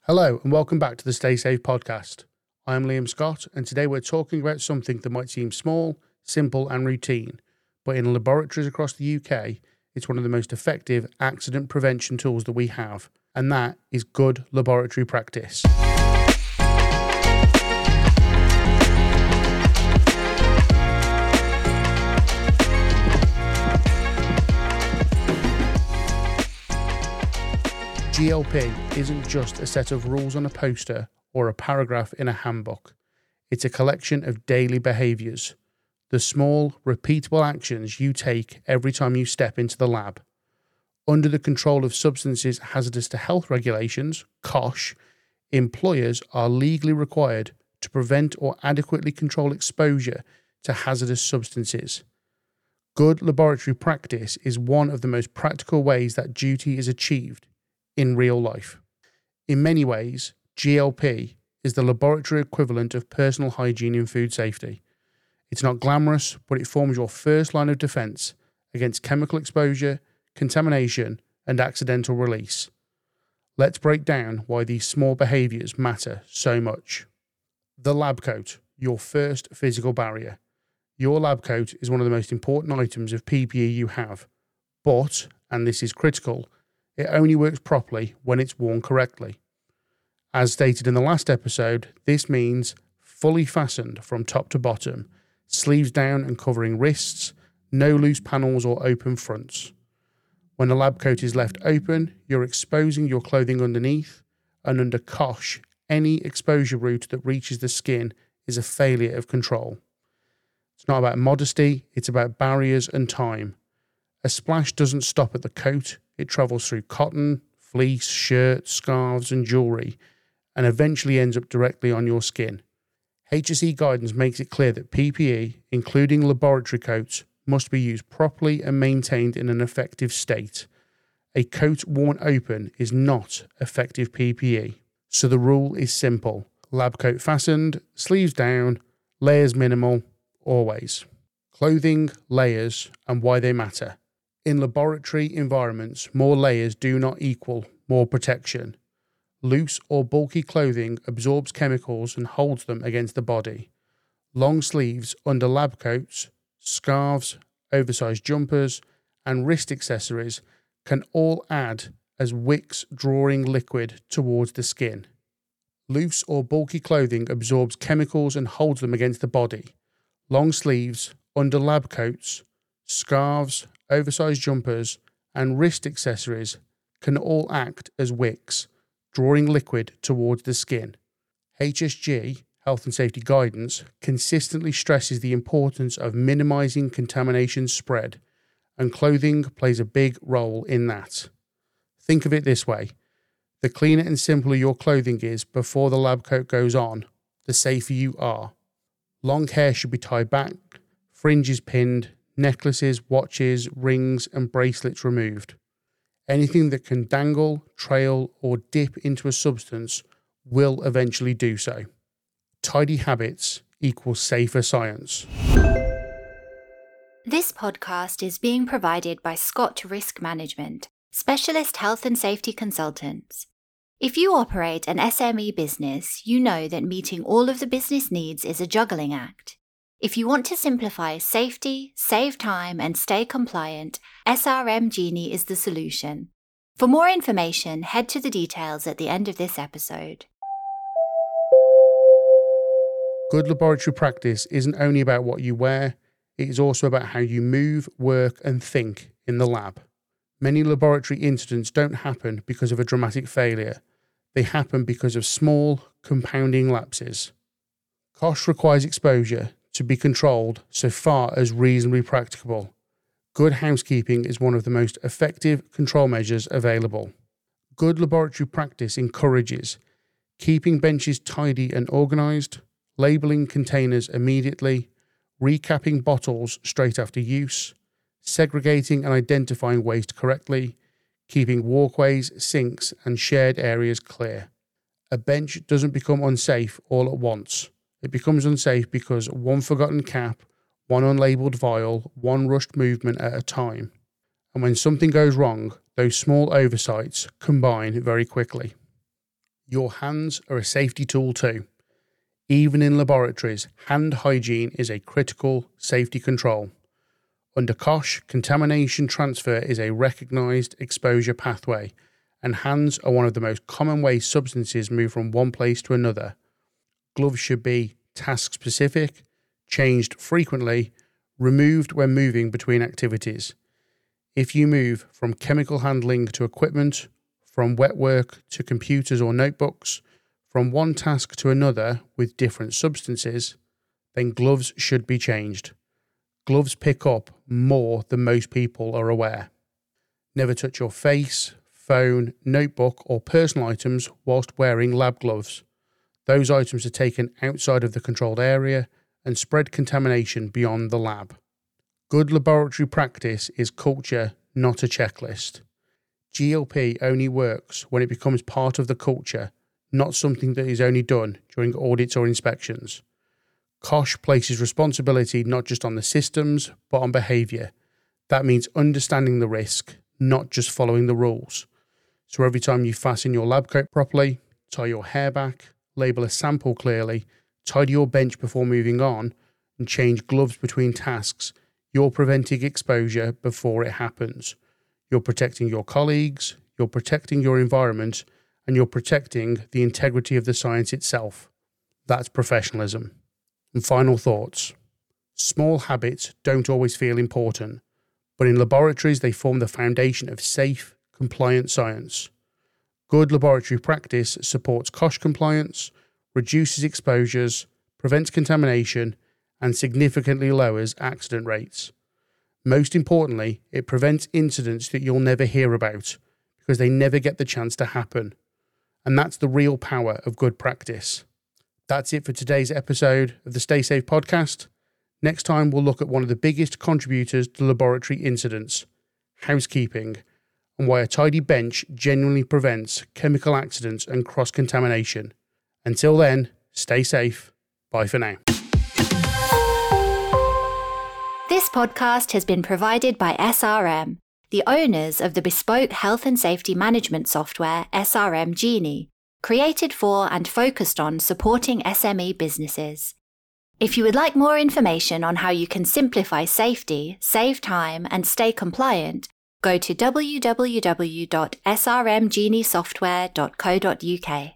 Hello and welcome back to the Stay Safe podcast. I'm Liam Scott and today we're talking about something that might seem small, simple and routine, but in laboratories across the UK, it's one of the most effective accident prevention tools that we have, and that is good laboratory practice. GLP isn't just a set of rules on a poster or a paragraph in a handbook. It's a collection of daily behaviours, the small, repeatable actions you take every time you step into the lab. Under the control of Substances Hazardous to Health regulations, COSH, employers are legally required to prevent or adequately control exposure to hazardous substances. Good laboratory practice is one of the most practical ways that duty is achieved in real life. In many ways, GLP is the laboratory equivalent of personal hygiene in food safety. It's not glamorous, but it forms your first line of defence against chemical exposure, contamination, and accidental release. Let's break down why these small behaviours matter so much. The lab coat, your first physical barrier. Your lab coat is one of the most important items of PPE you have, but, and this is critical, it only works properly when it's worn correctly. As stated in the last episode, this means fully fastened from top to bottom, sleeves down and covering wrists, no loose panels or open fronts. When the lab coat is left open, you're exposing your clothing underneath, and under COSH, any exposure route that reaches the skin is a failure of control. It's not about modesty, it's about barriers and time. A splash doesn't stop at the coat, it travels through cotton, fleece, shirts, scarves and jewellery, and eventually ends up directly on your skin. HSE guidance makes it clear that PPE, including laboratory coats, must be used properly and maintained in an effective state. A coat worn open is not effective PPE. So the rule is simple. Lab coat fastened, sleeves down, layers minimal, always. Clothing, layers, and why they matter. In laboratory environments, more layers do not equal more protection. Loose or bulky clothing absorbs chemicals and holds them against the body. Long sleeves under lab coats, scarves, oversized jumpers, and wrist accessories can all add as wicks drawing liquid towards the skin. Loose or bulky clothing absorbs chemicals and holds them against the body. Long sleeves under lab coats, scarves, oversized jumpers, and wrist accessories can all act as wicks, drawing liquid towards the skin. HSG, Health and Safety Guidance, consistently stresses the importance of minimizing contamination spread, and clothing plays a big role in that. Think of it this way. The cleaner and simpler your clothing is before the lab coat goes on, the safer you are. Long hair should be tied back, fringes pinned, necklaces, watches, rings and bracelets removed. Anything that can dangle, trail or dip into a substance will eventually do so. Tidy habits equals safer science. This podcast is being provided by Scott Risk Management, specialist health and safety consultants. If you operate an SME business, you know that meeting all of the business needs is a juggling act. If you want to simplify safety, save time, and stay compliant, SRM Genie is the solution. For more information, head to the details at the end of this episode. Good laboratory practice isn't only about what you wear, it is also about how you move, work, and think in the lab. Many laboratory incidents don't happen because of a dramatic failure. They happen because of small, compounding lapses. COSH requires exposure to be controlled so far as reasonably practicable. Good housekeeping is one of the most effective control measures available. Good laboratory practice encourages keeping benches tidy and organised, labelling containers immediately, recapping bottles straight after use, segregating and identifying waste correctly, keeping walkways, sinks and shared areas clear. A bench doesn't become unsafe all at once. It becomes unsafe because one forgotten cap, one unlabelled vial, one rushed movement at a time. And when something goes wrong, those small oversights combine very quickly. Your hands are a safety tool too. Even in laboratories, hand hygiene is a critical safety control. Under COSH, contamination transfer is a recognised exposure pathway, and hands are one of the most common ways substances move from one place to another. Gloves should be task-specific, changed frequently, removed when moving between activities. If you move from chemical handling to equipment, from wet work to computers or notebooks, from one task to another with different substances, then gloves should be changed. Gloves pick up more than most people are aware. Never touch your face, phone, notebook or personal items whilst wearing lab gloves. Those items are taken outside of the controlled area and spread contamination beyond the lab. Good laboratory practice is culture, not a checklist. GLP only works when it becomes part of the culture, not something that is only done during audits or inspections. COSH places responsibility not just on the systems, but on behaviour. That means understanding the risk, not just following the rules. So every time you fasten your lab coat properly, tie your hair back, label a sample clearly, tidy your bench before moving on, and change gloves between tasks, you're preventing exposure before it happens. You're protecting your colleagues, you're protecting your environment, and you're protecting the integrity of the science itself. That's professionalism. And final thoughts. Small habits don't always feel important, but in laboratories they form the foundation of safe, compliant science. Good laboratory practice supports COSH compliance, reduces exposures, prevents contamination, and significantly lowers accident rates. Most importantly, it prevents incidents that you'll never hear about because they never get the chance to happen. And that's the real power of good practice. That's it for today's episode of the Stay Safe podcast. Next time, we'll look at one of the biggest contributors to laboratory incidents, housekeeping, and why a tidy bench genuinely prevents chemical accidents and cross-contamination. Until then, stay safe. Bye for now. This podcast has been provided by SRM, the owners of the bespoke health and safety management software SRM Genie, created for and focused on supporting SME businesses. If you would like more information on how you can simplify safety, save time, and stay compliant, go to www.srmgeniesoftware.co.uk.